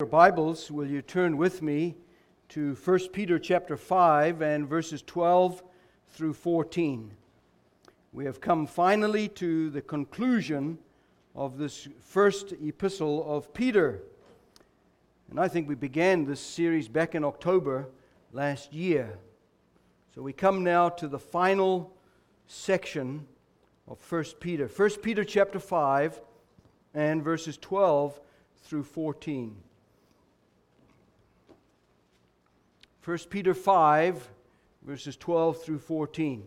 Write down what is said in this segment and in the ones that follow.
Your Bibles, will you turn with me to 1 Peter chapter 5 and verses 12 through 14. We have come finally to the conclusion of this first epistle of Peter. And I think we began this series back in October last year. So we come now to the final section of 1 Peter. 1 Peter chapter 5 and verses 12 through 14. 1 Peter 5, verses 12 through 14.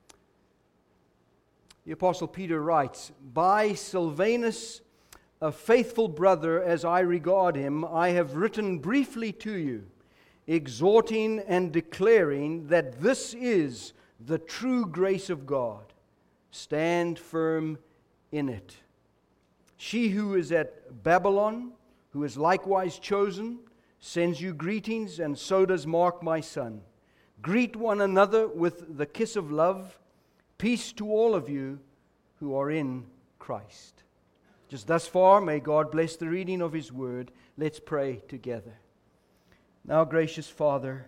The Apostle Peter writes, "By Silvanus, a faithful brother as I regard him, I have written briefly to you, exhorting and declaring that this is the true grace of God. Stand firm in it. She who is at Babylon, who is likewise chosen, sends you greetings, and so does Mark, my son. Greet one another with the kiss of love. Peace to all of you who are in Christ." Just thus far, may God bless the reading of His Word. Let's pray together. Now, gracious Father,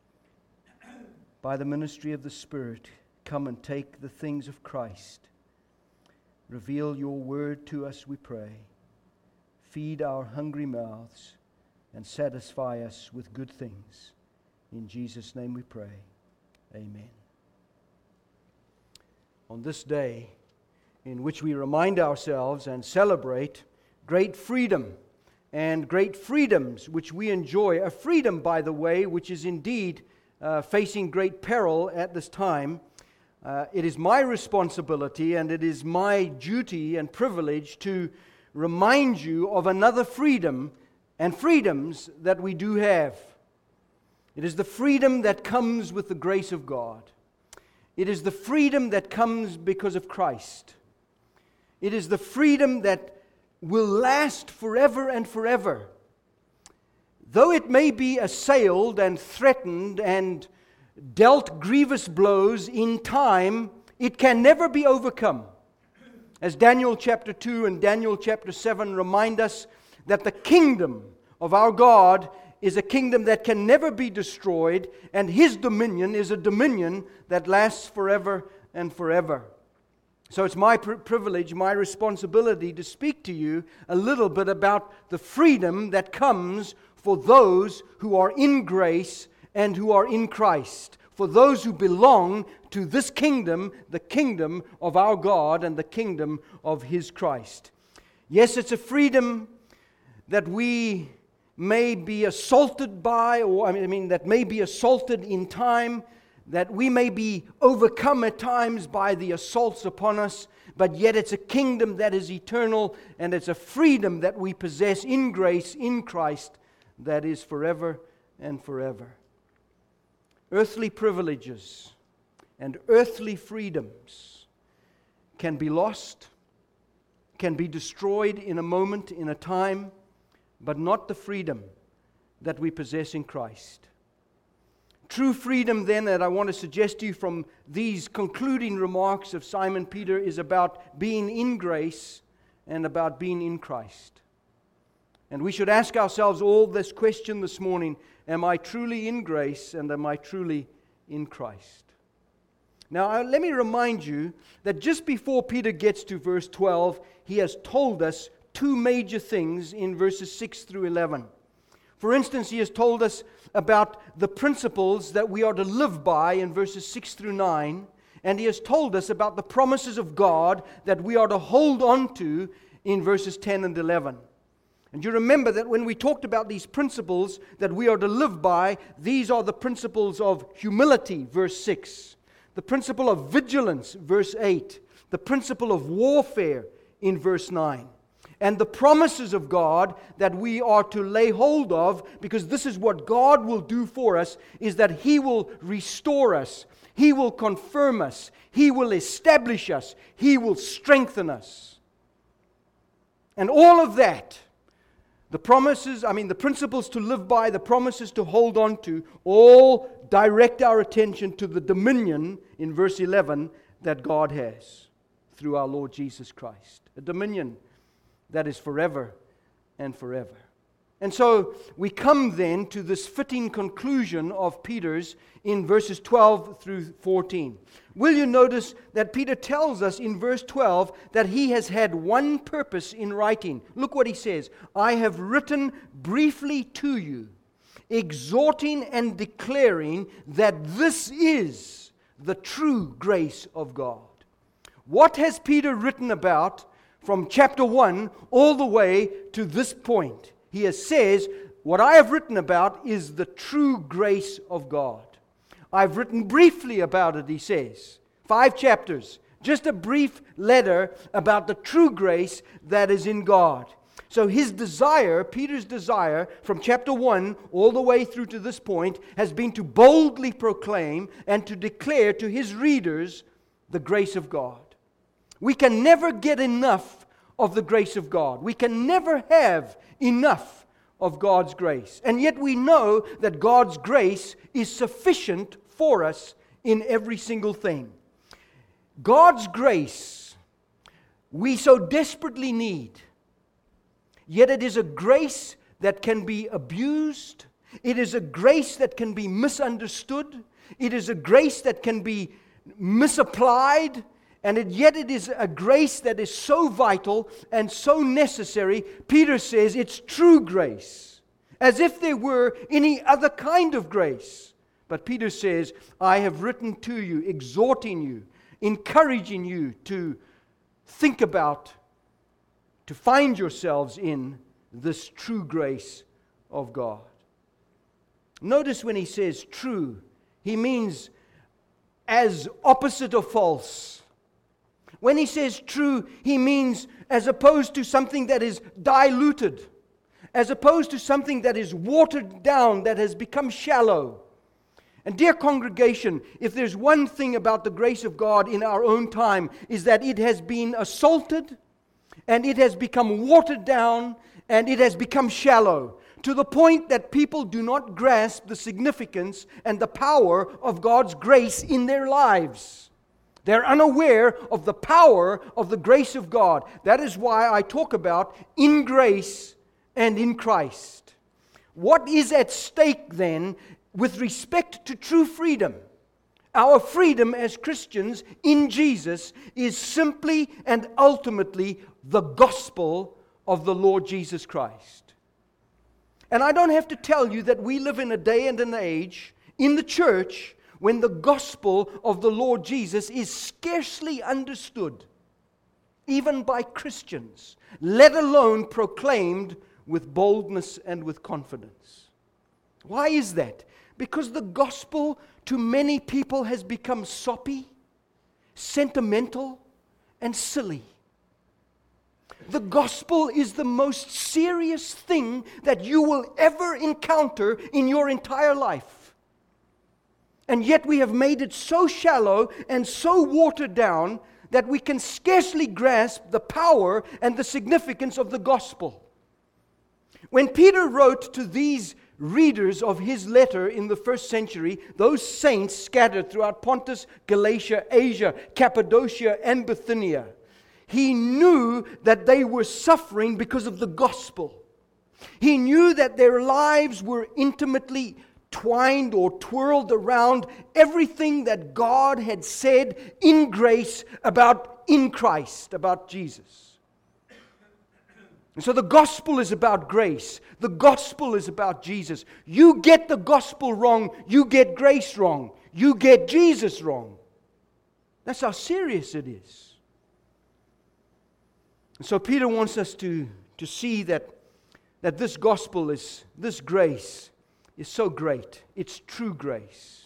by the ministry of the Spirit, come and take the things of Christ. Reveal your Word to us, we pray. Feed our hungry mouths and satisfy us with good things. In Jesus' name we pray. Amen. On this day, in which we remind ourselves and celebrate great freedom and great freedoms which we enjoy, a freedom, by the way, which is indeed facing great peril at this time, it is my responsibility and it is my duty and privilege to remind you of another freedom and freedoms that we do have. It is the freedom that comes with the grace of God. It is the freedom that comes because of Christ. It is the freedom that will last forever and forever. Though it may be assailed and threatened and dealt grievous blows in time, it can never be overcome. As Daniel chapter 2 and Daniel chapter 7 remind us, that the kingdom of our God is a kingdom that can never be destroyed, and His dominion is a dominion that lasts forever and forever. So it's my privilege, my responsibility to speak to you a little bit about the freedom that comes for those who are in grace and who are in Christ, for those who belong to this kingdom, the kingdom of our God and the kingdom of His Christ. Yes, it's a freedom that we may be assaulted by, that may be assaulted in time, that we may be overcome at times by the assaults upon us, but yet it's a kingdom that is eternal, and it's a freedom that we possess in grace, in Christ, that is forever and forever. Earthly privileges and earthly freedoms can be lost, can be destroyed in a moment, in a time, but not the freedom that we possess in Christ. True freedom, then, that I want to suggest to you from these concluding remarks of Simon Peter is about being in grace and about being in Christ. And we should ask ourselves all this question this morning: am I truly in grace and am I truly in Christ? Now, let me remind you that just before Peter gets to verse 12, he has told us two major things in verses 6 through 11. For instance, he has told us about the principles that we are to live by in verses 6 through 9, and he has told us about the promises of God that we are to hold on to in verses 10 and 11. And you remember that when we talked about these principles that we are to live by, these are the principles of humility, verse 6, the principle of vigilance, verse 8, the principle of warfare in verse 9. And the promises of God that we are to lay hold of, because this is what God will do for us, is that He will restore us, He will confirm us, He will establish us, He will strengthen us. And all of that, the principles to live by, the promises to hold on to, all direct our attention to the dominion, in verse 11, that God has through our Lord Jesus Christ. A dominion that is forever and forever. And so we come then to this fitting conclusion of Peter's in verses 12 through 14. Will you notice that Peter tells us in verse 12 that he has had one purpose in writing? Look what he says. I have written briefly to you, exhorting and declaring that this is the true grace of God. What has Peter written about from chapter 1 all the way to this point? He says, what I have written about is the true grace of God. I've written briefly about it, he says. 5 chapters, just a brief letter about the true grace that is in God. So his desire, Peter's desire, from chapter 1 all the way through to this point, has been to boldly proclaim and to declare to his readers the grace of God. We can never get enough of the grace of God. We can never have enough of God's grace. And yet we know that God's grace is sufficient for us in every single thing. God's grace we so desperately need. Yet it is a grace that can be abused. It is a grace that can be misunderstood. It is a grace that can be misapplied. And yet it is a grace that is so vital and so necessary. Peter says it's true grace, as if there were any other kind of grace. But Peter says, I have written to you, exhorting you, encouraging you to think about, to find yourselves in this true grace of God. Notice when he says true, he means as opposite of false. When he says true, he means as opposed to something that is diluted, as opposed to something that is watered down, that has become shallow. And dear congregation, if there's one thing about the grace of God in our own time, is that it has been assaulted, and it has become watered down, and it has become shallow, to the point that people do not grasp the significance and the power of God's grace in their lives. They're unaware of the power of the grace of God. That is why I talk about in grace and in Christ. What is at stake then with respect to true freedom? Our freedom as Christians in Jesus is simply and ultimately the gospel of the Lord Jesus Christ. And I don't have to tell you that we live in a day and an age in the church when the gospel of the Lord Jesus is scarcely understood, even by Christians, let alone proclaimed with boldness and with confidence. Why is that? Because the gospel to many people has become soppy, sentimental, and silly. The gospel is the most serious thing that you will ever encounter in your entire life. And yet we have made it so shallow and so watered down that we can scarcely grasp the power and the significance of the gospel. When Peter wrote to these readers of his letter in the first century, those saints scattered throughout Pontus, Galatia, Asia, Cappadocia, and Bithynia, he knew that they were suffering because of the gospel. He knew that their lives were intimately twined or twirled around everything that God had said in grace about in Christ, about Jesus. And so the gospel is about grace. The gospel is about Jesus. You get the gospel wrong, you get grace wrong. You get Jesus wrong. That's how serious it is. And so Peter wants us to see that this gospel is, this grace is so great. It's true grace.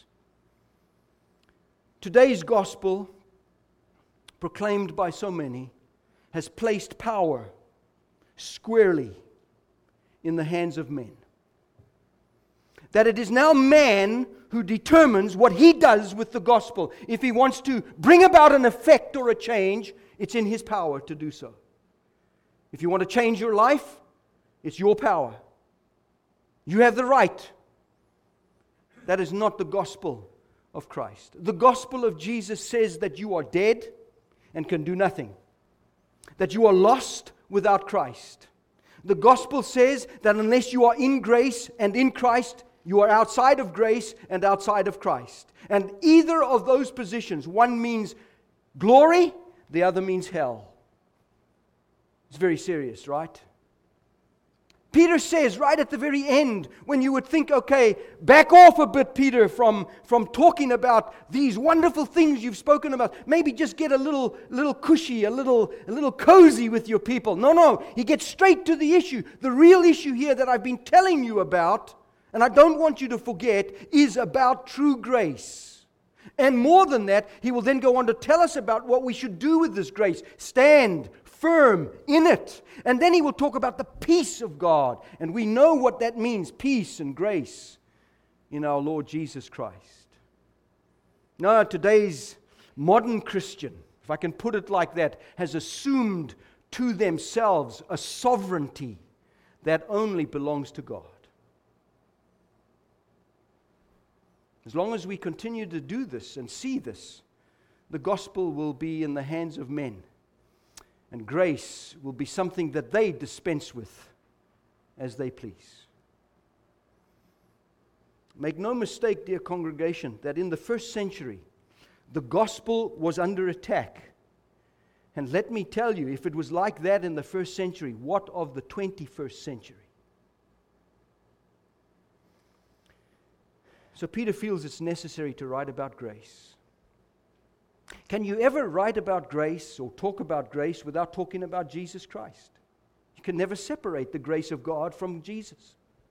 Today's gospel, proclaimed by so many, has placed power squarely in the hands of men. That it is now man who determines what he does with the gospel. If he wants to bring about an effect or a change, it's in his power to do so. If you want to change your life, it's your power. You have the right. That is not the gospel of Christ. The gospel of Jesus says that you are dead and can do nothing. That you are lost without Christ. The gospel says that unless you are in grace and in Christ, you are outside of grace and outside of Christ. And either of those positions, one means glory, the other means hell. It's very serious, right? Peter says right at the very end, when you would think, okay, back off a bit, Peter, from talking about these wonderful things you've spoken about. Maybe just get a little cushy, a little cozy with your people. No, he gets straight to the issue. The real issue here that I've been telling you about, and I don't want you to forget, is about true grace. And more than that, he will then go on to tell us about what we should do with this grace. Stand firm in it. And then he will talk about the peace of God. And we know what that means, peace and grace in our Lord Jesus Christ. Now, today's modern Christian, if I can put it like that, has assumed to themselves a sovereignty that only belongs to God. As long as we continue to do this and see this, the gospel will be in the hands of men. And grace will be something that they dispense with as they please. Make no mistake, dear congregation, that in the first century, the gospel was under attack. And let me tell you, if it was like that in the first century, what of the 21st century? So Peter feels it's necessary to write about grace. Can you ever write about grace or talk about grace without talking about Jesus Christ? You can never separate the grace of God from Jesus.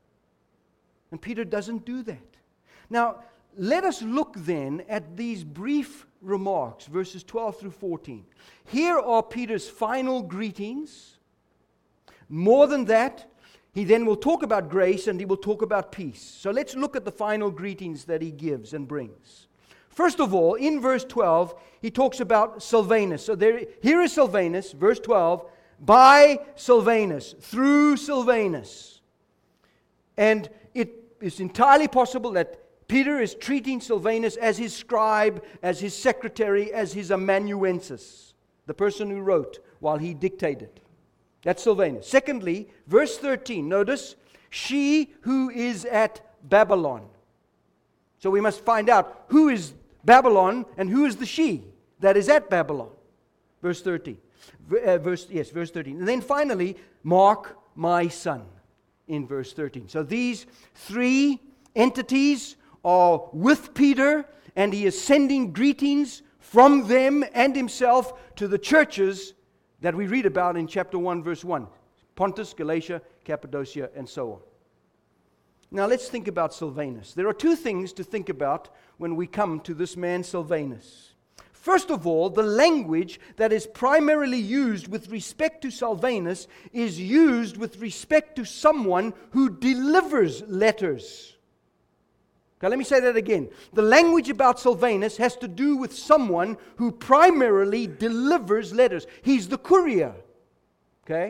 And Peter doesn't do that. Now, let us look then at these brief remarks, verses 12 through 14. Here are Peter's final greetings. More than that, he then will talk about grace and he will talk about peace. So let's look at the final greetings that he gives and brings. First of all, in verse 12, he talks about Silvanus. So here is Silvanus, verse 12, by Silvanus, through Silvanus. And it is entirely possible that Peter is treating Silvanus as his scribe, as his secretary, as his amanuensis, the person who wrote while he dictated. That's Silvanus. Secondly, verse 13, notice, she who is at Babylon. So we must find out who is Babylon and who is the she that is at Babylon. Verse 13. Verse 13. And then finally, Mark, my son, in verse 13. So these three entities are with Peter, and he is sending greetings from them and himself to the churches that we read about in chapter 1, verse 1. Pontus, Galatia, Cappadocia, and so on. Now let's think about Silvanus. There are two things to think about when we come to this man Silvanus. First of all, the language that is primarily used with respect to Silvanus is used with respect to someone who delivers letters. Okay, let me say that again. The language about Silvanus has to do with someone who primarily delivers letters. He's the courier. Okay?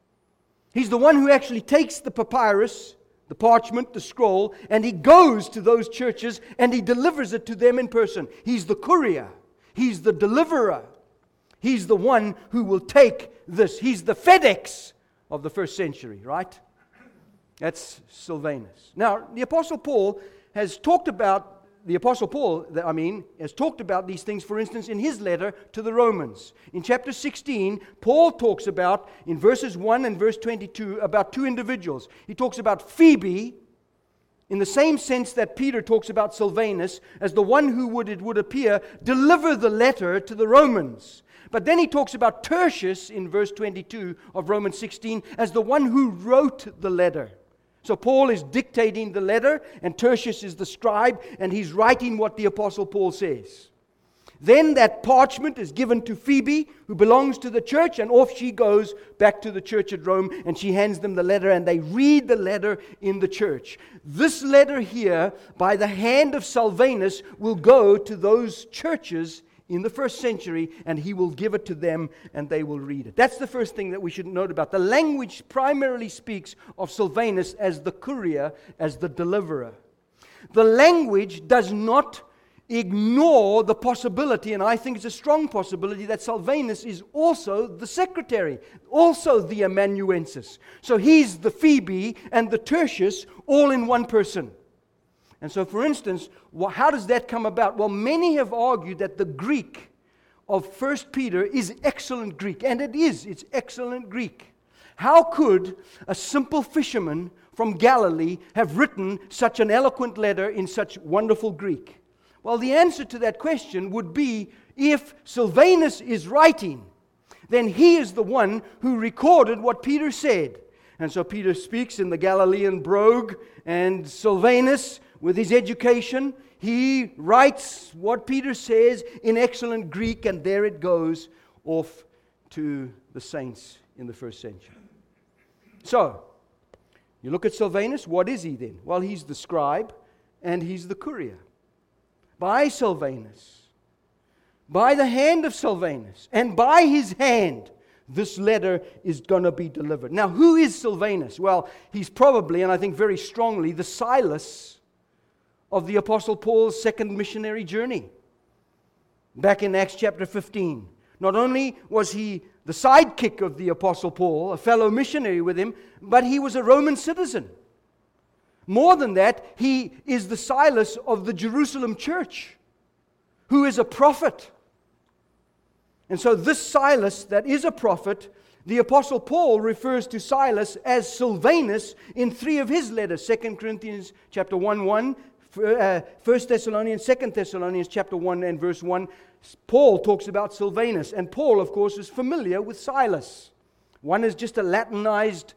He's the one who actually takes the papyrus, the parchment, the scroll, and he goes to those churches and he delivers it to them in person. He's the courier. He's the deliverer. He's the one who will take this. He's the FedEx of the first century, right? That's Silvanus. Now, the Apostle Paul has talked about these things, for instance, in his letter to the Romans. In chapter 16, Paul talks about, in verses 1 and verse 22, about two individuals. He talks about Phoebe, in the same sense that Peter talks about Silvanus, as the one who would, it would appear, deliver the letter to the Romans. But then he talks about Tertius, in verse 22 of Romans 16, as the one who wrote the letter. So Paul is dictating the letter, and Tertius is the scribe, and he's writing what the Apostle Paul says. Then that parchment is given to Phoebe, who belongs to the church, and off she goes back to the church at Rome, and she hands them the letter, and they read the letter in the church. This letter here, by the hand of Silvanus, will go to those churches in the first century, and he will give it to them, and they will read it. That's the first thing that we should note about. The language primarily speaks of Silvanus as the courier, as the deliverer. The language does not ignore the possibility, and I think it's a strong possibility, that Silvanus is also the secretary, also the amanuensis. So he's the Phoebe and the Tertius all in one person. And so, for instance, how does that come about? Well, many have argued that the Greek of 1 Peter is excellent Greek, and it is. It's excellent Greek. How could a simple fisherman from Galilee have written such an eloquent letter in such wonderful Greek? Well, the answer to that question would be, if Silvanus is writing, then he is the one who recorded what Peter said. And so Peter speaks in the Galilean brogue, and Silvanus, with his education, he writes what Peter says in excellent Greek, and there it goes off to the saints in the first century. So, you look at Silvanus, what is he then? Well, he's the scribe and he's the courier. By Silvanus, by the hand of Silvanus, and by his hand, this letter is going to be delivered. Now, who is Silvanus? Well, he's probably, and I think very strongly, the Silas of the Apostle Paul's second missionary journey. Back in Acts chapter 15. Not only was he the sidekick of the Apostle Paul, a fellow missionary with him, but he was a Roman citizen. More than that, he is the Silas of the Jerusalem church, who is a prophet. And so this Silas that is a prophet, the Apostle Paul refers to Silas as Silvanus in 3 of his letters, 2 Corinthians chapter 1, 1 Thessalonians, 2 Thessalonians chapter 1 and verse 1. Paul talks about Silvanus, and Paul, of course, is familiar with Silas. One is just a Latinized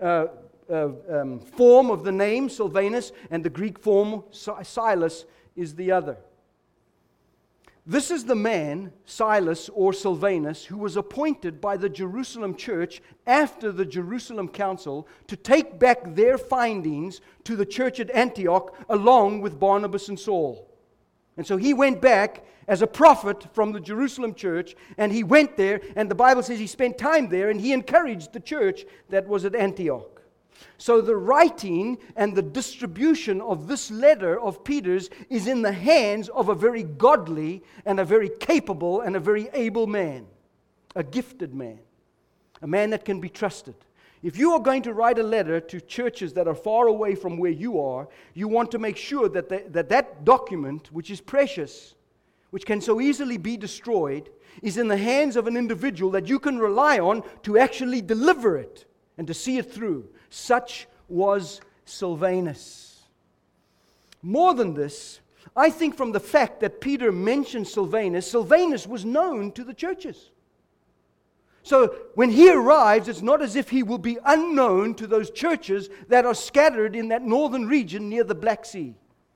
form of the name, Silvanus, and the Greek form, Silas, is the other. This is the man, Silas or Silvanus, who was appointed by the Jerusalem church after the Jerusalem council to take back their findings to the church at Antioch along with Barnabas and Saul. And so he went back as a prophet from the Jerusalem church, and he went there, and the Bible says he spent time there, and he encouraged the church that was at Antioch. So the writing and the distribution of this letter of Peter's is in the hands of a very godly and a very capable and a very able man, a gifted man, a man that can be trusted. If you are going to write a letter to churches that are far away from where you are, you want to make sure that that document, which is precious, which can so easily be destroyed, is in the hands of an individual that you can rely on to actually deliver it and to see it through. Such was Silvanus. More than this, I think from the fact that Peter mentioned Silvanus, Silvanus was known to the churches. So when he arrives, it's not as if he will be unknown to those churches that are scattered in that northern region near the Black Sea.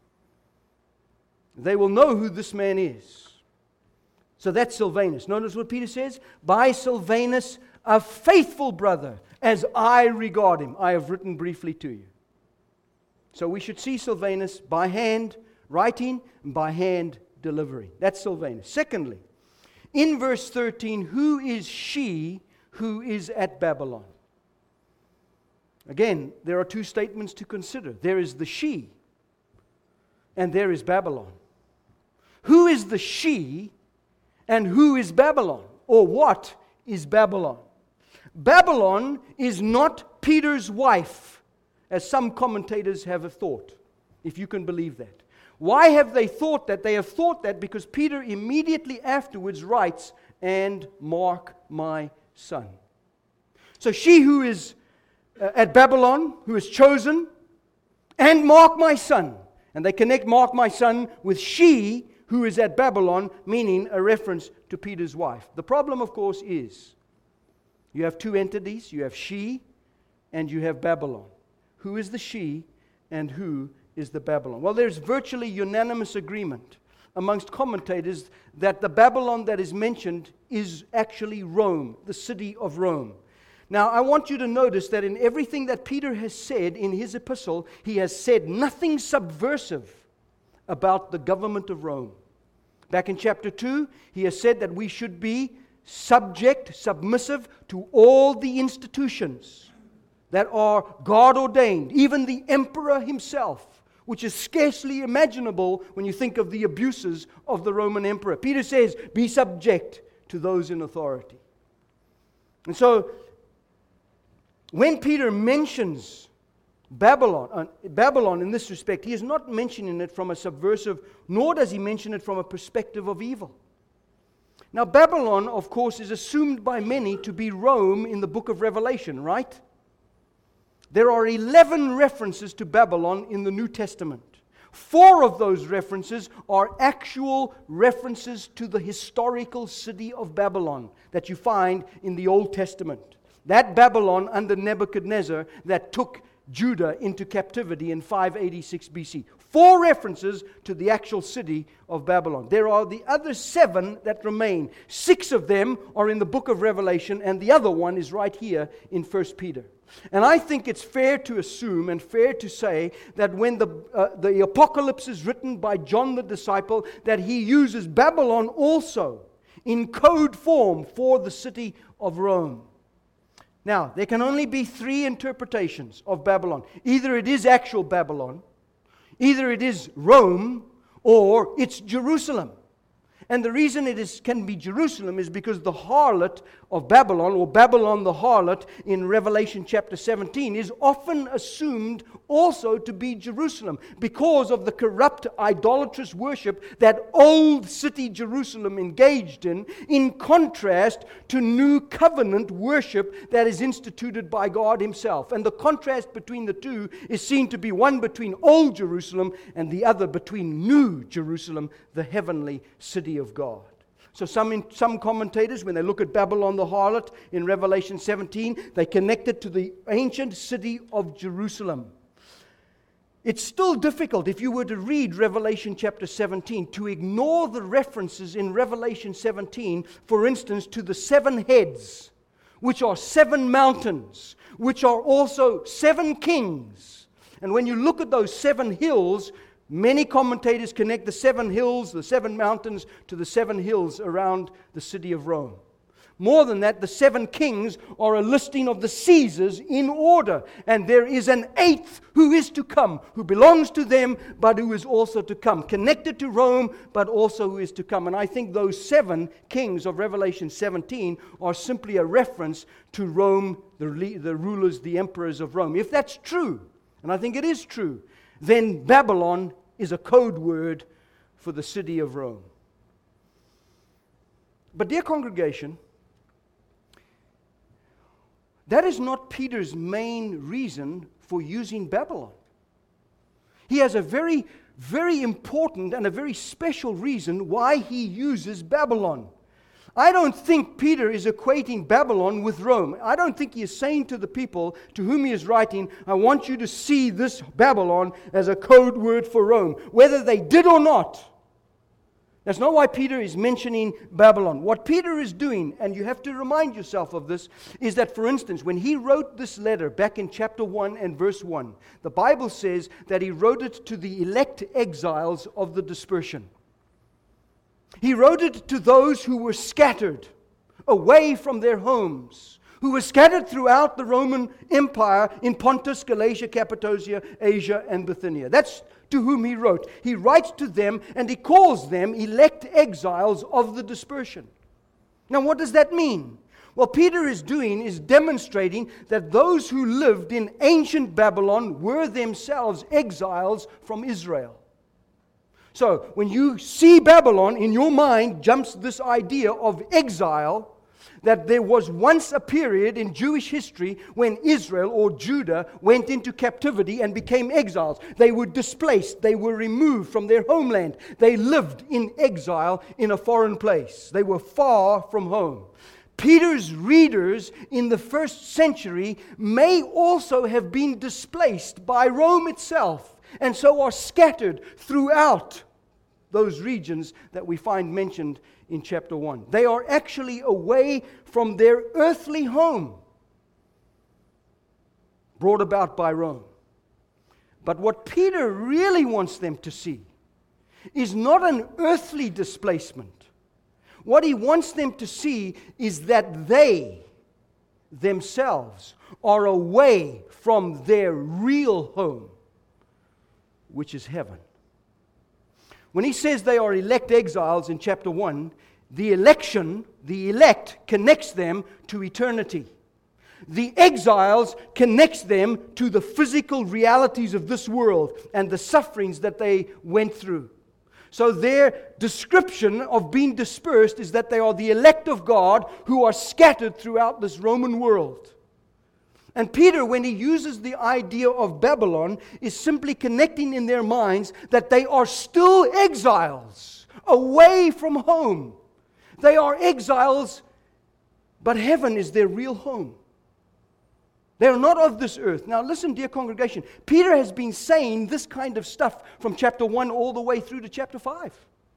They will know who this man is. So that's Silvanus. Notice what Peter says, by Silvanus, a faithful brother, as I regard him, I have written briefly to you. So we should see Silvanus by hand writing and by hand delivering. That's Silvanus. Secondly, in verse 13, who is she who is at Babylon? Again, there are two statements to consider. There is the she, and there is Babylon. Who is the she, and who is Babylon? Or what is Babylon? Babylon is not Peter's wife, as some commentators have thought, if you can believe that. Why have they thought that? They have thought that because Peter immediately afterwards writes, and mark my son. So she who is at Babylon, who is chosen, and mark my son. And they connect mark my son with she who is at Babylon, meaning a reference to Peter's wife. The problem, of course, is you have two entities. You have she and you have Babylon. Who is the she and who is the Babylon? Well, there's virtually unanimous agreement amongst commentators that the Babylon that is mentioned is actually Rome, the city of Rome. Now, I want you to notice that in everything that Peter has said in his epistle, he has said nothing subversive about the government of Rome. Back in chapter 2, he has said that we should be submissive to all the institutions that are God ordained. Even the emperor himself which is scarcely imaginable when you think of the abuses of the Roman emperor. Peter says, be subject to those in authority. And so, when Peter mentions Babylon in this respect, he is not mentioning it from a subversive, nor does he mention it from a perspective of evil. Now, Babylon, of course, is assumed by many to be Rome in the book of Revelation, right? There are 11 references to Babylon in the New Testament. 4 of those references are actual references to the historical city of Babylon that you find in the Old Testament. That Babylon under Nebuchadnezzar that took Judah into captivity in 586 BC. 4 references to the actual city of Babylon. There are the other 7 that remain. 6 of them are in the book of Revelation, and the other one is right here in 1 Peter. And I think it's fair to assume and fair to say that when the apocalypse is written by John the disciple, that he uses Babylon also in code form for the city of Rome. Now, there can only be 3 interpretations of Babylon. Either it is actual Babylon, either it is Rome, or it's Jerusalem. And the reason can be Jerusalem is because the harlot of Babylon, or Babylon the harlot in Revelation chapter 17, is often assumed also to be Jerusalem because of the corrupt idolatrous worship that old city Jerusalem engaged in contrast to new covenant worship that is instituted by God Himself. And the contrast between the two is seen to be one between old Jerusalem and the other between new Jerusalem, the heavenly city of God. So some commentators, when they look at Babylon the harlot in Revelation 17, they connect it to the ancient city of Jerusalem. It's still difficult, if you were to read Revelation chapter 17, to ignore the references in Revelation 17, for instance, to the 7 heads, which are 7 mountains, which are also 7 kings. And when you look at those 7 hills, many commentators connect the 7 hills, the 7 mountains, to the 7 hills around the city of Rome. More than that, the 7 kings are a listing of the Caesars in order. And there is an 8th who is to come, who belongs to them, but who is also to come. Connected to Rome, but also who is to come. And I think those 7 kings of Revelation 17 are simply a reference to Rome, the rulers, the emperors of Rome. If that's true, and I think it is true, then Babylon is a code word for the city of Rome. But dear congregation, that is not Peter's main reason for using Babylon. He has a very, very important and a very special reason why he uses Babylon. I don't think Peter is equating Babylon with Rome. I don't think he is saying to the people to whom he is writing, I want you to see this Babylon as a code word for Rome, whether they did or not. That's not why Peter is mentioning Babylon. What Peter is doing, and you have to remind yourself of this, is that, for instance, when he wrote this letter back in chapter 1 and verse 1, the Bible says that he wrote it to the elect exiles of the dispersion. He wrote it to those who were scattered away from their homes, who were scattered throughout the Roman Empire in Pontus, Galatia, Cappadocia, Asia, and Bithynia. That's to whom he wrote. He writes to them and he calls them elect exiles of the dispersion. Now, what does that mean? What Peter is doing is demonstrating that those who lived in ancient Babylon were themselves exiles from Israel. So, when you see Babylon, in your mind jumps this idea of exile, that there was once a period in Jewish history when Israel or Judah went into captivity and became exiles. They were displaced. They were removed from their homeland. They lived in exile in a foreign place. They were far from home. Peter's readers in the first century may also have been displaced by Rome itself, and so are scattered throughout those regions that we find mentioned in chapter 1. They are actually away from their earthly home, brought about by Rome. But what Peter really wants them to see is not an earthly displacement. What he wants them to see is that they themselves are away from their real home, which is heaven. When he says they are elect exiles in chapter 1, the elect connects them to eternity. The exiles connects them to the physical realities of this world and the sufferings that they went through. So their description of being dispersed is that they are the elect of God who are scattered throughout this Roman world. And Peter, when he uses the idea of Babylon, is simply connecting in their minds that they are still exiles, away from home. They are exiles, but heaven is their real home. They are not of this earth. Now listen, dear congregation, Peter has been saying this kind of stuff from chapter 1 all the way through to chapter 5.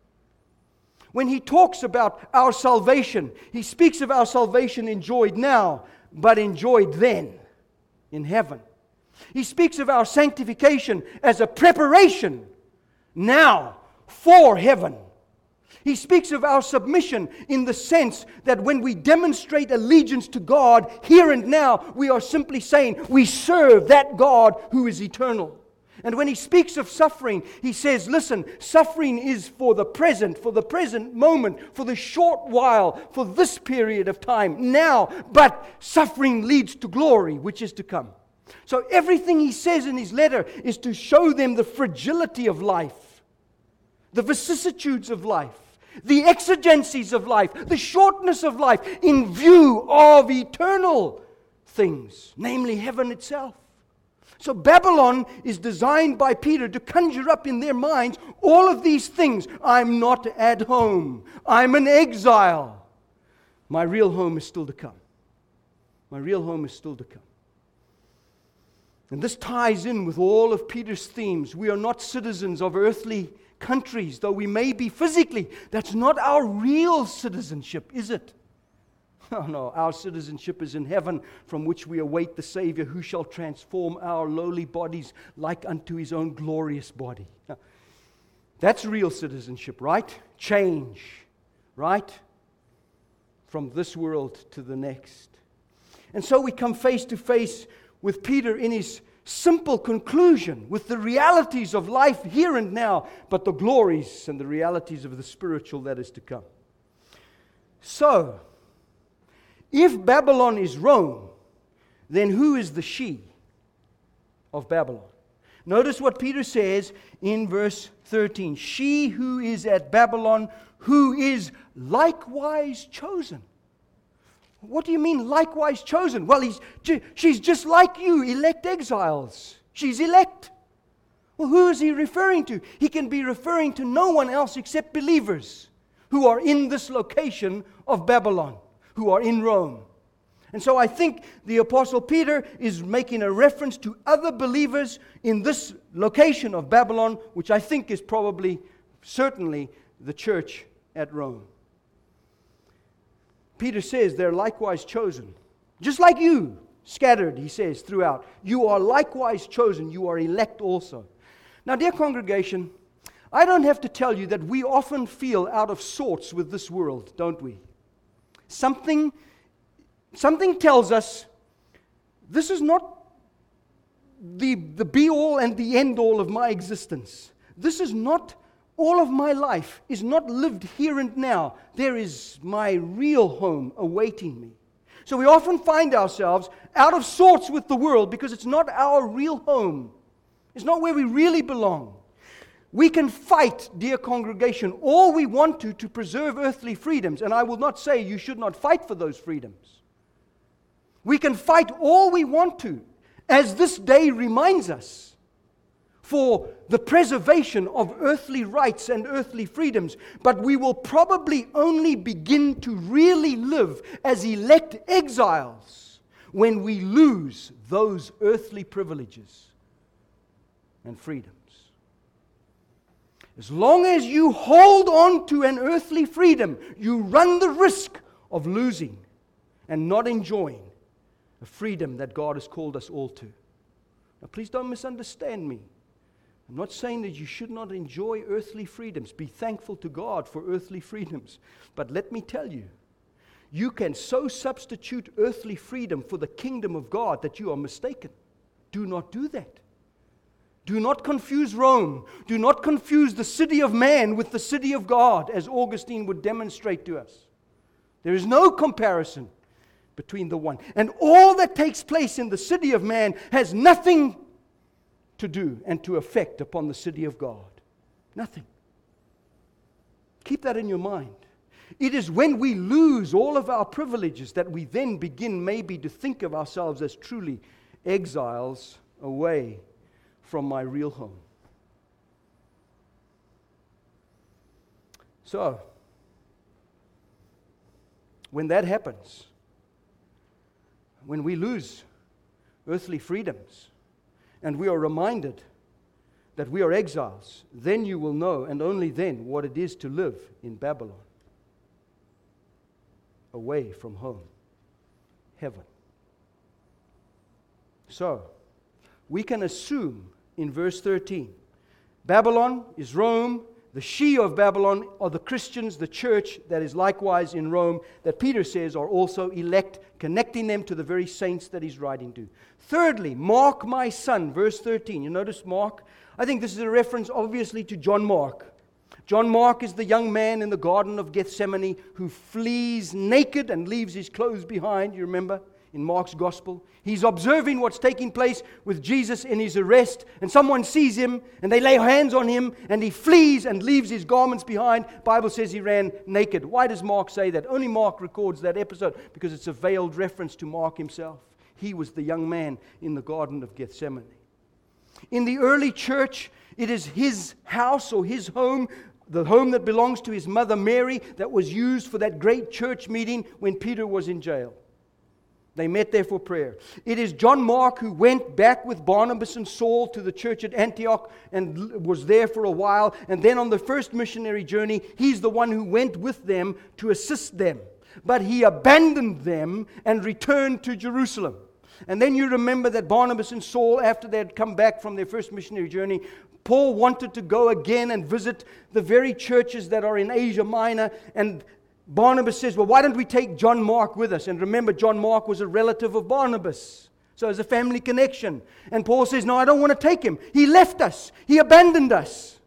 When he talks about our salvation, he speaks of our salvation enjoyed now, but enjoyed then in heaven. He speaks of our sanctification as a preparation now for heaven. He speaks of our submission in the sense that when we demonstrate allegiance to God here and now, we are simply saying we serve that God who is eternal. And when he speaks of suffering, he says, listen, suffering is for the present moment, for the short while, for this period of time, now. But suffering leads to glory, which is to come. So everything he says in his letter is to show them the fragility of life, the vicissitudes of life, the exigencies of life, the shortness of life in view of eternal things, namely heaven itself. So Babylon is designed by Peter to conjure up in their minds all of these things. I'm not at home. I'm an exile. My real home is still to come. My real home is still to come. And this ties in with all of Peter's themes. We are not citizens of earthly countries, though we may be physically. That's not our real citizenship, is it? Oh no, our citizenship is in heaven, from which we await the Savior who shall transform our lowly bodies like unto his own glorious body. Now, that's real citizenship, right? Change, right? From this world to the next. And so we come face to face with Peter in his simple conclusion with the realities of life here and now, but the glories and the realities of the spiritual that is to come. So, if Babylon is Rome, then who is the she of Babylon? Notice what Peter says in verse 13. She who is at Babylon, who is likewise chosen. What do you mean likewise chosen? Well, she's just like you, elect exiles. She's elect. Well, who is he referring to? He can be referring to no one else except believers who are in this location of Babylon, who are in Rome. And so I think the Apostle Peter is making a reference to other believers in this location of Babylon, which I think is probably, certainly, the church at Rome. Peter says they're likewise chosen. Just like you, scattered, he says, throughout. You are likewise chosen. You are elect also. Now, dear congregation, I don't have to tell you that we often feel out of sorts with this world, don't we? Something tells us this is not the be-all and the end-all of my existence. This is not, all of my life is not lived here and now. There is my real home awaiting me. So we often find ourselves out of sorts with the world because it's not our real home. It's not where we really belong. We can fight, dear congregation, all we want to preserve earthly freedoms. And I will not say you should not fight for those freedoms. We can fight all we want to, as this day reminds us, for the preservation of earthly rights and earthly freedoms. But we will probably only begin to really live as elect exiles when we lose those earthly privileges and freedoms. As long as you hold on to an earthly freedom, you run the risk of losing and not enjoying a freedom that God has called us all to. Now, please don't misunderstand me. I'm not saying that you should not enjoy earthly freedoms. Be thankful to God for earthly freedoms. But let me tell you, you can so substitute earthly freedom for the kingdom of God that you are mistaken. Do not do that. Do not confuse Rome. Do not confuse the city of man with the city of God, as Augustine would demonstrate to us. There is no comparison between the one. And all that takes place in the city of man has nothing to do and to affect upon the city of God. Nothing. Keep that in your mind. It is when we lose all of our privileges that we then begin maybe to think of ourselves as truly exiles away from my real home. So, when that happens, when we lose earthly freedoms and we are reminded that we are exiles, then you will know, and only then, what it is to live in Babylon, away from home, heaven. So, we can assume in verse 13, Babylon is Rome. The she of Babylon are the Christians, the church that is likewise in Rome, that Peter says are also elect, connecting them to the very saints that he's writing to. Thirdly, Mark my son, verse 13. You notice Mark? I think this is a reference obviously to John Mark. John Mark is the young man in the Garden of Gethsemane who flees naked and leaves his clothes behind. You remember in Mark's Gospel? He's observing what's taking place with Jesus in his arrest, and someone sees him and they lay hands on him and he flees and leaves his garments behind. Bible says he ran naked. Why does Mark say that? Only Mark records that episode because it's a veiled reference to Mark himself. He was the young man in the Garden of Gethsemane. In the early church, it is his house or his home, the home that belongs to his mother Mary, that was used for that great church meeting when Peter was in jail. They met there for prayer. It is John Mark who went back with Barnabas and Saul to the church at Antioch and was there for a while. And then on the first missionary journey, he's the one who went with them to assist them. But he abandoned them and returned to Jerusalem. And then you remember that Barnabas and Saul, after they had come back from their first missionary journey, Paul wanted to go again and visit the very churches that are in Asia Minor. And Barnabas says, well, why don't we take John Mark with us? And remember, John Mark was a relative of Barnabas. So there's a family connection. And Paul says, no, I don't want to take him. He left us. He abandoned us.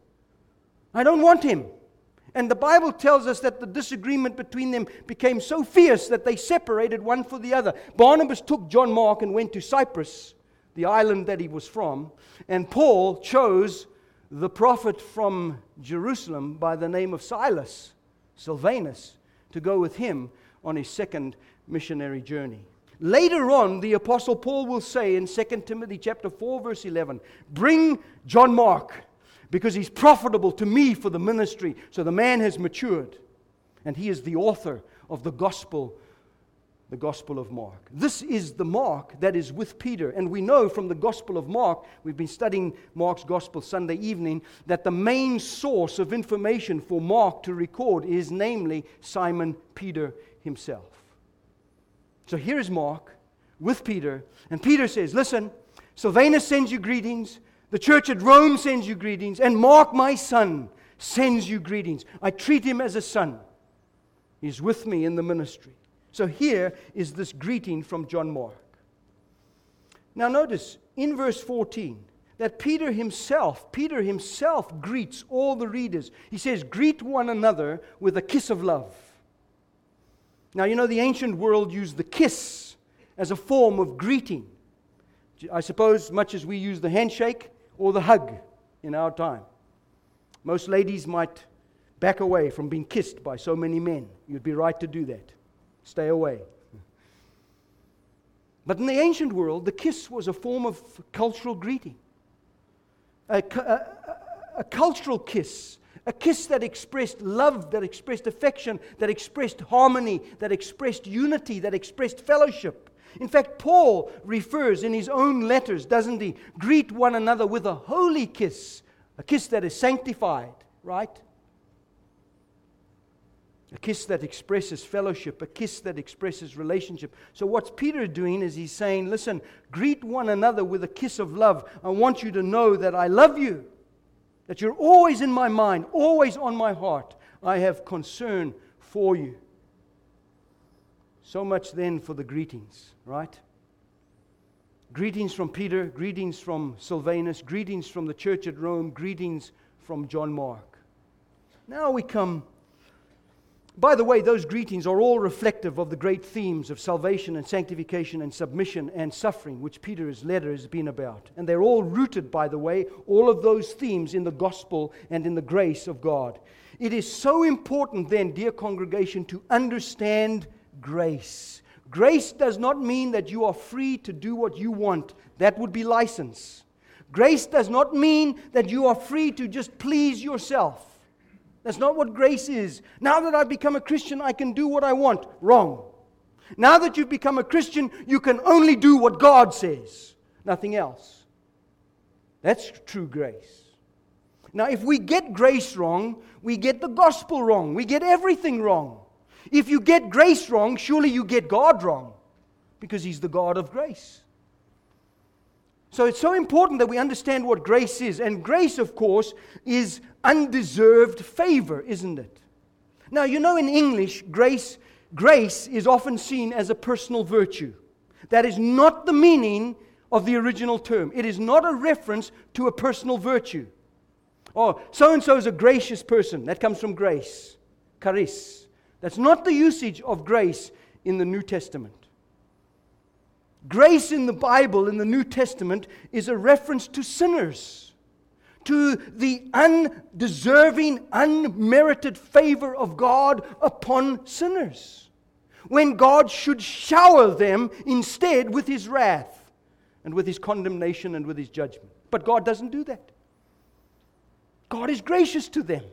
I don't want him. And the Bible tells us that the disagreement between them became so fierce that they separated one for the other. Barnabas took John Mark and went to Cyprus, the island that he was from. And Paul chose the prophet from Jerusalem by the name of Silas, Silvanus, to go with him on his second missionary journey. Later on, the Apostle Paul will say in 2 Timothy chapter 4, verse 11, bring John Mark, because he's profitable to me for the ministry. So the man has matured, and he is the author of the gospel of Mark. This is the Mark that is with Peter. And we know from the Gospel of Mark, we've been studying Mark's Gospel Sunday evening, that the main source of information for Mark to record is namely Simon Peter himself. So here is Mark with Peter, and Peter says, listen, Silvanus sends you greetings, the church at Rome sends you greetings, and Mark, my son, sends you greetings. I treat him as a son. He's with me in the ministry. So here is this greeting from John Mark. Now notice in verse 14 that Peter himself greets all the readers. He says, greet one another with a kiss of love. Now you know the ancient world used the kiss as a form of greeting. I suppose much as we use the handshake or the hug in our time. Most ladies might back away from being kissed by so many men. You'd be right to do that. Stay away. But in the ancient world, the kiss was a form of cultural greeting. A cultural kiss. A kiss that expressed love, that expressed affection, that expressed harmony, that expressed unity, that expressed fellowship. In fact, Paul refers in his own letters, doesn't he? Greet one another with a holy kiss. A kiss that is sanctified, right? A kiss that expresses fellowship, a kiss that expresses relationship. So what's Peter doing is he's saying, listen, greet one another with a kiss of love. I want you to know that I love you, that you're always in my mind, always on my heart. I have concern for you. So much then for the greetings, right? Greetings from Peter, greetings from Silvanus, greetings from the church at Rome, greetings from John Mark. Now we come. By the way, those greetings are all reflective of the great themes of salvation and sanctification and submission and suffering, which Peter's letter has been about. And they're all rooted, by the way, all of those themes in the gospel and in the grace of God. It is so important then, dear congregation, to understand grace. Grace does not mean that you are free to do what you want. That would be license. Grace does not mean that you are free to just please yourself. That's not what grace is. Now that I've become a Christian, I can do what I want. Wrong. Now that you've become a Christian, you can only do what God says. Nothing else. That's true grace. Now, if we get grace wrong, we get the gospel wrong. We get everything wrong. If you get grace wrong, surely you get God wrong, because He's the God of grace. So it's so important that we understand what grace is. And grace, of course, is undeserved favor, isn't it? Now, you know, in English, grace is often seen as a personal virtue. That is not the meaning of the original term. It is not a reference to a personal virtue. Oh, so-and-so is a gracious person. That comes from grace. Charis. That's not the usage of grace in the New Testament. Grace in the Bible, in the New Testament, is a reference to sinners, to the undeserving, unmerited favor of God upon sinners, when God should shower them instead with His wrath and with His condemnation and with His judgment. But God doesn't do that. God is gracious to them.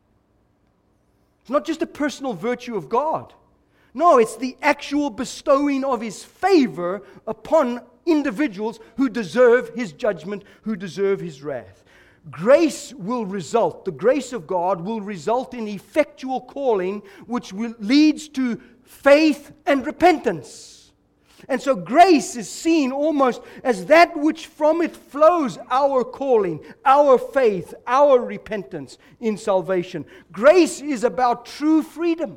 It's not just a personal virtue of God. No, it's the actual bestowing of His favor upon individuals who deserve His judgment, who deserve His wrath. Grace will result, the grace of God will result in effectual calling, which leads to faith and repentance. And so grace is seen almost as that which from it flows our calling, our faith, our repentance in salvation. Grace is about true freedom.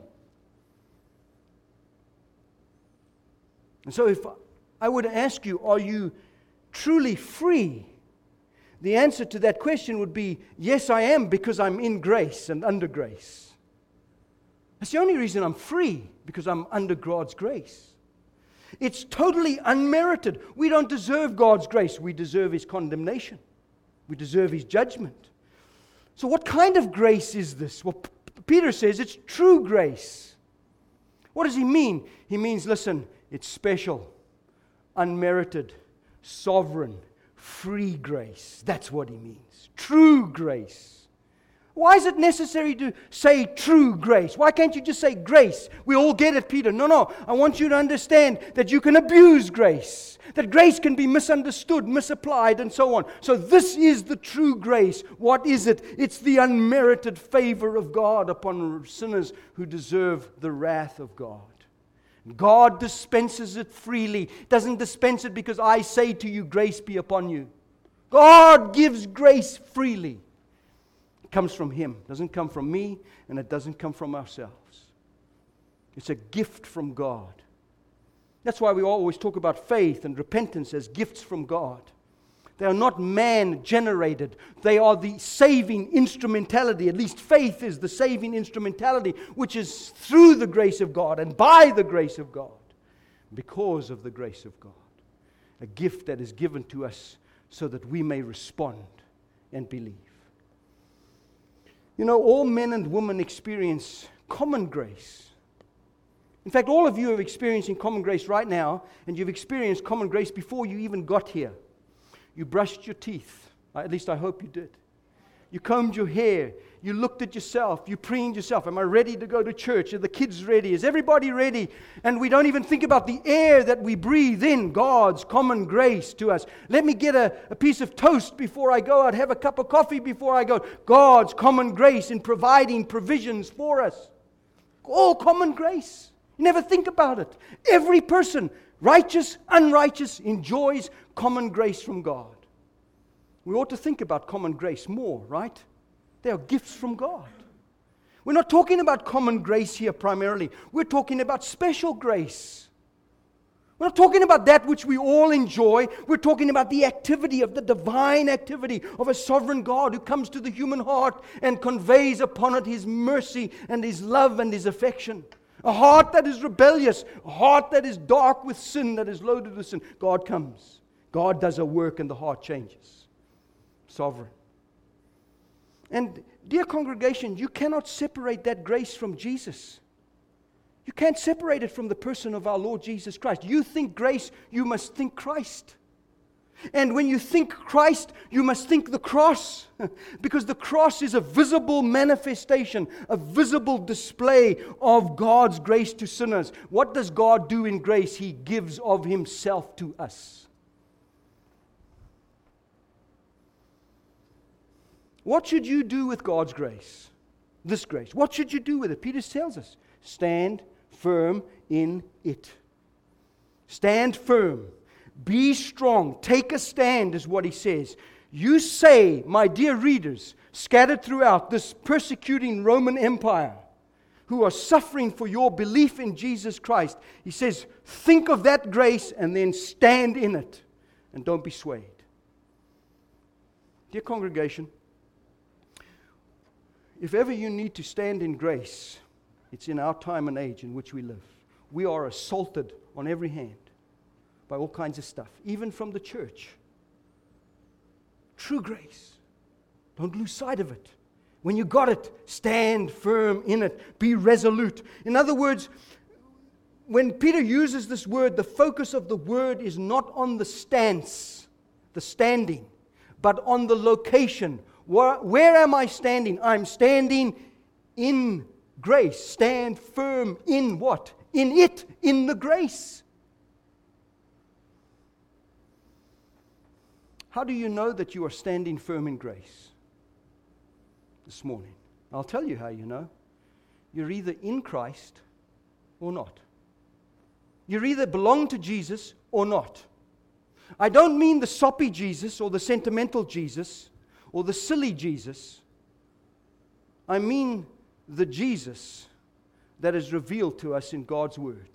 And so if I were to ask you, are you truly free? The answer to that question would be, yes, I am, because I'm in grace and under grace. That's the only reason I'm free, because I'm under God's grace. It's totally unmerited. We don't deserve God's grace. We deserve His condemnation. We deserve His judgment. So what kind of grace is this? Well, Peter says it's true grace. What does he mean? He means, listen, it's special, unmerited, sovereign, free grace. That's what he means. True grace. Why is it necessary to say true grace? Why can't you just say grace? We all get it, Peter. No. I want you to understand that you can abuse grace. That grace can be misunderstood, misapplied, and so on. So this is the true grace. What is it? It's the unmerited favor of God upon sinners who deserve the wrath of God. God dispenses it freely. Doesn't dispense it because I say to you, grace be upon you. God gives grace freely. It comes from Him. It doesn't come from me, and it doesn't come from ourselves. It's a gift from God. That's why we always talk about faith and repentance as gifts from God. They are not man-generated. They are the saving instrumentality. At least faith is the saving instrumentality, which is through the grace of God and by the grace of God, because of the grace of God. A gift that is given to us so that we may respond and believe. You know, all men and women experience common grace. In fact, all of you are experiencing common grace right now, and you've experienced common grace before you even got here. You brushed your teeth. At least I hope you did. You combed your hair. You looked at yourself. You preened yourself. Am I ready to go to church? Are the kids ready? Is everybody ready? And we don't even think about the air that we breathe in, God's common grace to us. Let me get a piece of toast before I go out. Have a cup of coffee before I go. God's common grace in providing provisions for us. All common grace. You never think about it. Every person, righteous, unrighteous, enjoys common grace from God. We ought to think about common grace more, right? They are gifts from God. We're not talking about common grace here primarily. We're talking about special grace. We're not talking about that which we all enjoy. We're talking about the activity of the divine activity of a sovereign God who comes to the human heart and conveys upon it His mercy and His love and His affection. A heart that is rebellious, a heart that is dark with sin, that is loaded with sin. God comes. God does a work and the heart changes. Sovereign. And dear congregation, you cannot separate that grace from Jesus. You can't separate it from the person of our Lord Jesus Christ. You think grace, you must think Christ. And when you think Christ, you must think the cross. Because the cross is a visible manifestation, a visible display of God's grace to sinners. What does God do in grace? He gives of Himself to us. What should you do with God's grace? This grace. What should you do with it? Peter tells us, stand firm in it. Stand firm. Be strong. Take a stand is what he says. You say, my dear readers, scattered throughout this persecuting Roman Empire, who are suffering for your belief in Jesus Christ, he says, think of that grace and then stand in it. And don't be swayed. Dear congregation, if ever you need to stand in grace, it's in our time and age in which we live. We are assaulted on every hand by all kinds of stuff, even from the church. True grace. Don't lose sight of it. When you got it, stand firm in it. Be resolute. In other words, when Peter uses this word, the focus of the word is not on the stance, the standing, but on the location. Where am I standing? I'm standing in grace. Stand firm in what? In it, in the grace. How do you know that you are standing firm in grace this morning? I'll tell you how you know. You're either in Christ or not. You either belong to Jesus or not. I don't mean the soppy Jesus or the sentimental Jesus or the silly Jesus. I mean the Jesus that is revealed to us in God's Word.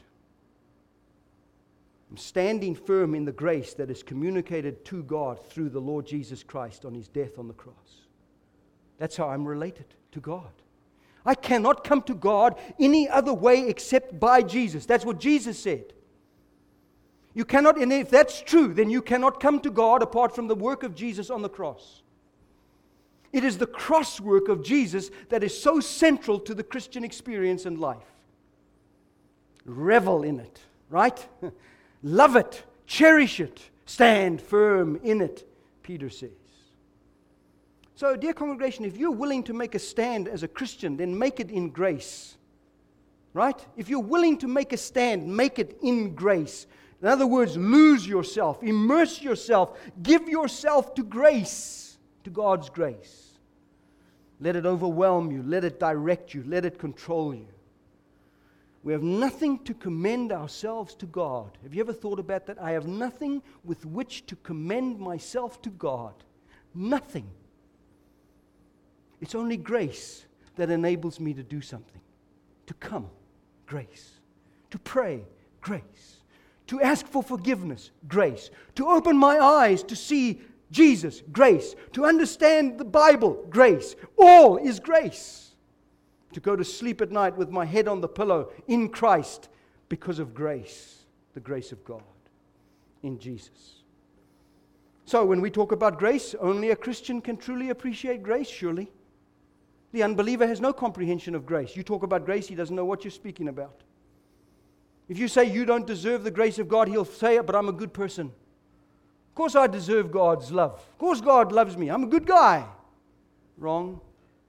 I'm standing firm in the grace that is communicated to God through the Lord Jesus Christ on His death on the cross. That's how I'm related to God. I cannot come to God any other way except by Jesus. That's what Jesus said. You cannot, and if that's true, then you cannot come to God apart from the work of Jesus on the cross. It is the cross work of Jesus that is so central to the Christian experience and life. Revel in it, right? Love it, cherish it, stand firm in it, Peter says. So, dear congregation, if you're willing to make a stand as a Christian, then make it in grace. Right? If you're willing to make a stand, make it in grace. In other words, lose yourself, immerse yourself, give yourself to grace, to God's grace. Let it overwhelm you, let it direct you, let it control you. We have nothing to commend ourselves to God. Have you ever thought about that? I have nothing with which to commend myself to God. Nothing. It's only grace that enables me to do something. To come, grace. To pray, grace. To ask for forgiveness, grace. To open my eyes to see Jesus, grace. To understand the Bible, grace. All is grace. To go to sleep at night with my head on the pillow in Christ because of grace, the grace of God in Jesus. So when we talk about grace, only a Christian can truly appreciate grace, surely. The unbeliever has no comprehension of grace. You talk about grace, he doesn't know what you're speaking about. If you say you don't deserve the grace of God, he'll say, but I'm a good person. Of course I deserve God's love. Of course God loves me. I'm a good guy. Wrong.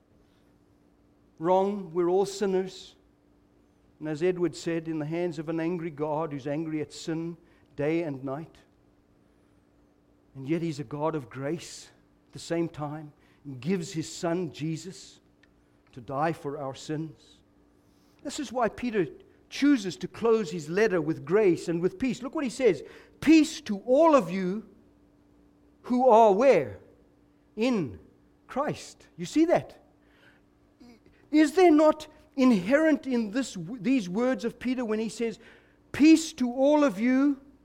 Wrong. We're all sinners. And as Edward said, in the hands of an angry God who's angry at sin day and night. And yet He's a God of grace at the same time. He gives His Son, Jesus, to die for our sins. This is why Peter chooses to close his letter with grace and with peace. Look what he says. Peace to all of you who are where? In Christ. You see that? Is there not inherent in these words of Peter when he says, peace to all of you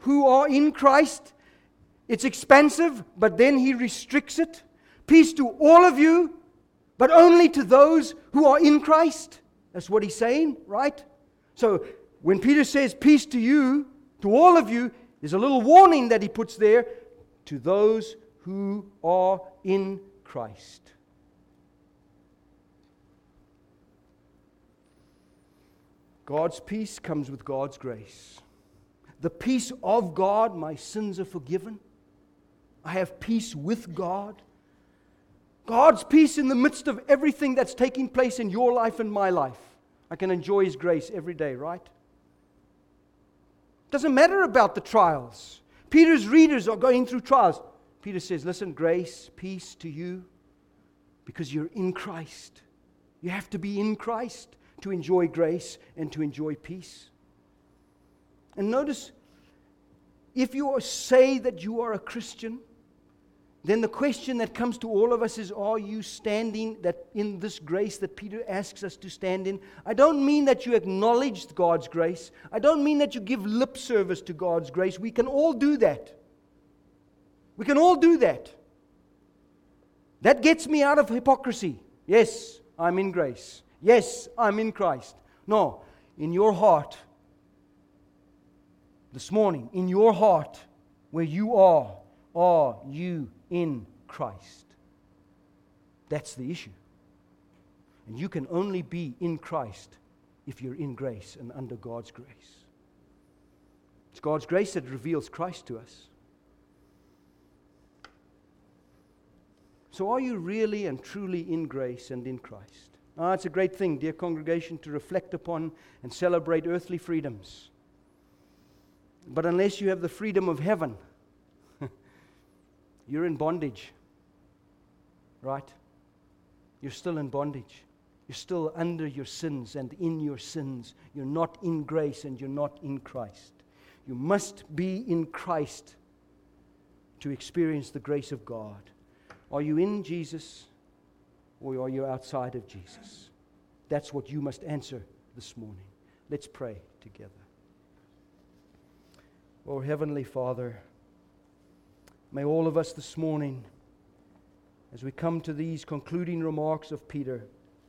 who are in Christ. It's expansive, but then he restricts it. Peace to all of you, but only to those who are in Christ. That's what he's saying, right? So when Peter says peace to you, to all of you, there's a little warning that he puts there, to those who are in Christ. God's peace comes with God's grace. The peace of God, my sins are forgiven. I have peace with God. God's peace in the midst of everything that's taking place in your life and my life. I can enjoy His grace every day, right? Doesn't matter about the trials. Peter's readers are going through trials. Peter says, listen, grace, peace to you, because you're in Christ. You have to be in Christ to enjoy grace and to enjoy peace. And notice, if you say that you are a Christian, then the question that comes to all of us is, are you standing that in this grace that Peter asks us to stand in? I don't mean that you acknowledge God's grace. I don't mean that you give lip service to God's grace. We can all do that. We can all do that. That gets me out of hypocrisy. Yes, I'm in grace. Yes, I'm in Christ. No, in your heart, this morning, in your heart, where you are you in Christ? That's the issue. And you can only be in Christ if you're in grace and under God's grace. It's God's grace that reveals Christ to us. So are you really and truly in grace and in Christ? It's a great thing, dear congregation, to reflect upon and celebrate earthly freedoms. But unless you have the freedom of heaven, you're in bondage, right? You're still in bondage. You're still under your sins and in your sins. You're not in grace and you're not in Christ. You must be in Christ to experience the grace of God. Are you in Jesus or are you outside of Jesus? That's what you must answer this morning. Let's pray together. Oh, Heavenly Father, may all of us this morning, as we come to these concluding remarks of Peter,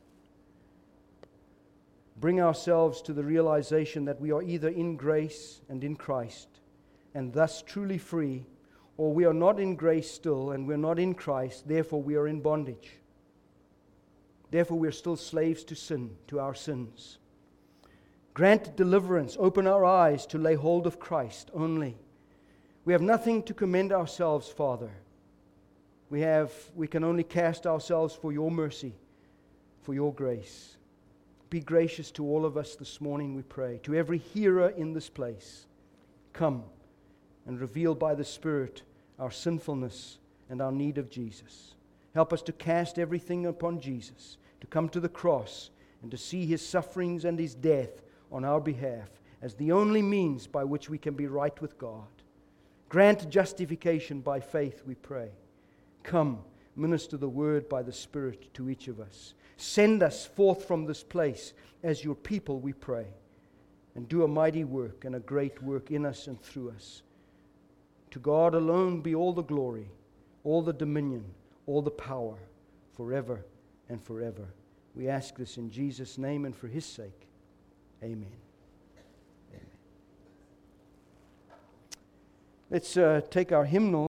bring ourselves to the realization that we are either in grace and in Christ, and thus truly free, or we are not in grace still, and we're not in Christ, therefore we are in bondage. Therefore we are still slaves to sin, to our sins. Grant deliverance, open our eyes to lay hold of Christ only. We have nothing to commend ourselves, Father. We can only cast ourselves for your mercy, for your grace. Be gracious to all of us this morning, we pray. To every hearer in this place, come and reveal by the Spirit our sinfulness and our need of Jesus. Help us to cast everything upon Jesus, to come to the cross and to see His sufferings and His death on our behalf as the only means by which we can be right with God. Grant justification by faith, we pray. Come, minister the word by the Spirit to each of us. Send us forth from this place as your people, we pray, and do a mighty work and a great work in us and through us. To God alone be all the glory, all the dominion, all the power, forever and forever. We ask this in Jesus' name and for His sake. Amen. Amen. Let's take our hymnal.